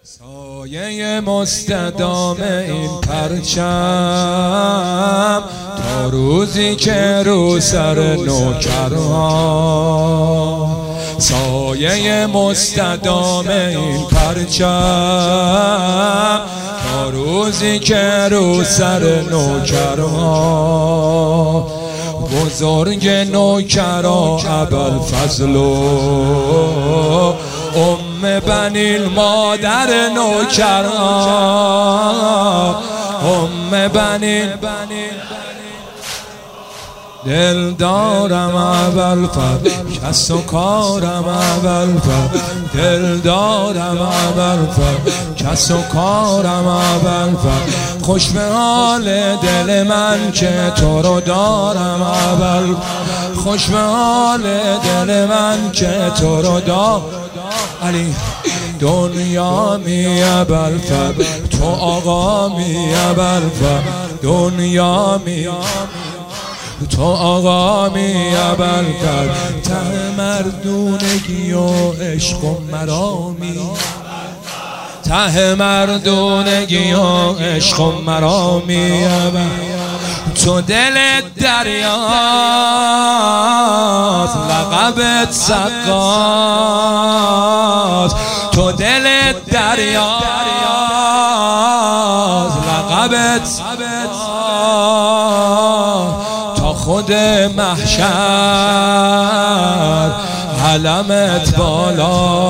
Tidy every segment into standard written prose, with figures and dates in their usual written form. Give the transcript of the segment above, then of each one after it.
سایه مستدام این پرچم تا روزی که رو سر نوکرها، سایه مستدام این پرچم تا روزی که رو سر نوکرها، بزرگ نوکرها ابوالفضل ام بنیل مادر نوکرها، ام بنیل دل دارم ابوالفضل کس و کارم ابوالفضل، دل دارم ابوالفضل کس و کارم ابوالفضل، خوش به حال دل من که تو رو دارم ابوالفضل، خوش به حال دل من که تو رو دارم علی. دنیا می ابوالفضل تو آقا می ابوالفضل، دنیا می تو آقا می ابوالفضل، ته مردونگی و عشق و مرامی، ته مردونگی و عشق و مرامی. تو دل دریاست لقبت سقاست، تو دل دریاست لقبت سقاست، تا خود محشر علمت بالا.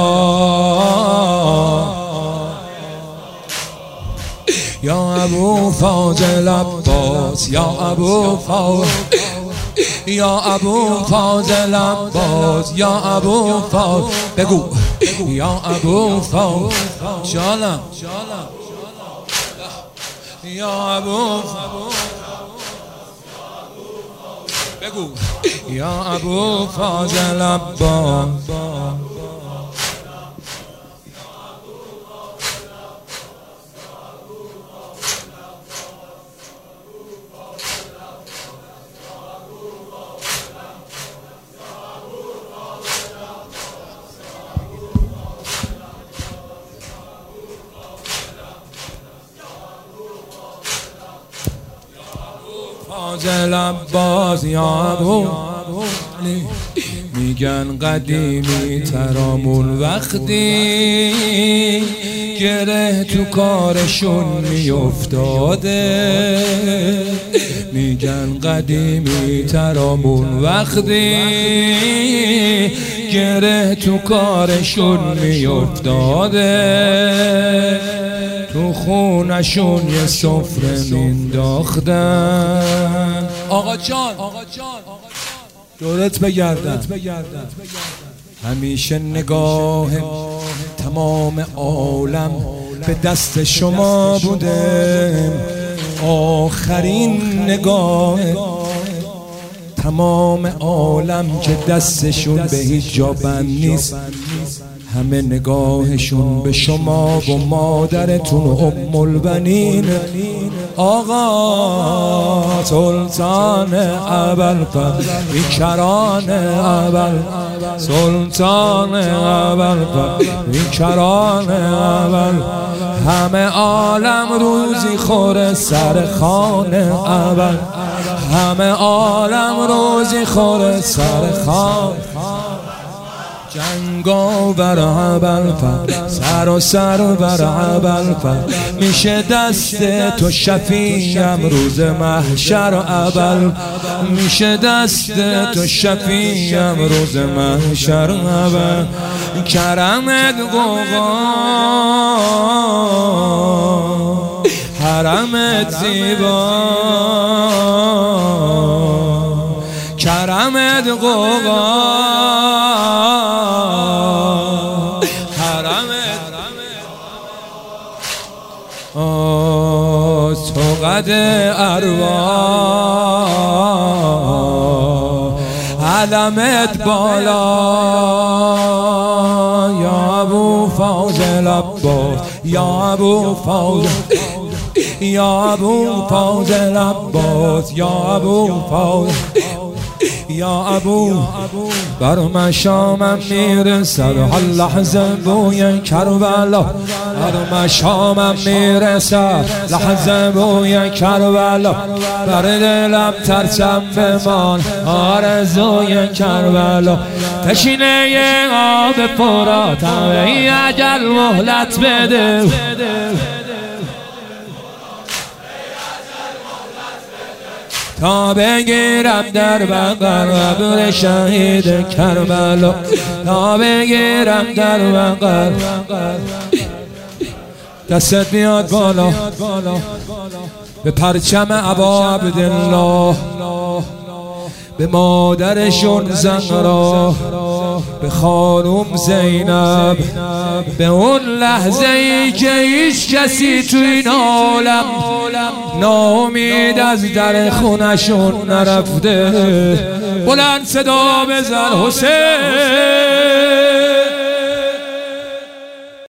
یا ابو فاضل عباس، یا ابو فاضل، یا ابو فاضل عباس، یا ابو فاضل، بگو یا ابو فاضل جانم، یا ابو بگو یا ابو فاضل عباس. فاضل عباس یا ابو میگن قدیمی ترامون وقتی گره تو کارشون میافتاده، میگن قدیمی ترامون وقتی گره تو کارشون میافتاده، تو خونشون یه سفره مینداختن. آقا جان دورت بگردن، همیشه نگاه تمام عالم به دست شما بوده، آخرین نگاه تمام عالم که دستشون به هیچ جا بند نیست، همه نگاهشون به شما و مادرتون ام البنین آقا سلطان ابوالفضل، بیکران ابوالفضل، سلطان ابوالفضل، بیکران ابوالفضل، همه عالم روزی خور سر خانه ابوالفضل، همه عالم روزی خور سر خانه. جنگاور ابوالفضل سر و سر بر ابوالفضل، میشه دست تو شفیعم روز محشر ابوالفضل، میشه دست تو شفیعم روز محشر ابوالفضل. کرمت قوقا حرمت زیبا، کرمت قوقا تو قد ارواح علمت بالا. یا ابو فاضل عباس، یا ابو فاضل، یا ابو فاضل عباس، یا ابو فاضل، یا ابو بر مشامم میرسد هر لحظه بوی کربلا، بر مشامم میرسد لحظه بوی کربلا، بر دلم ترسم بمان آرزوی کربلا، تشینه آب فراتم ای اجل مهلت بده، تا بگیرم در بغل قبر شهید کربلا، تا بگیرم در بغل دستت بیاد بالا به پرچم ابا عبدالله، به مادرشون زهرا، به خانوم زینب، به اون لحظه ای که هیچ کسی تو این عالم ناامید از در خونشون نرفته. بلند صدا بزن حسین،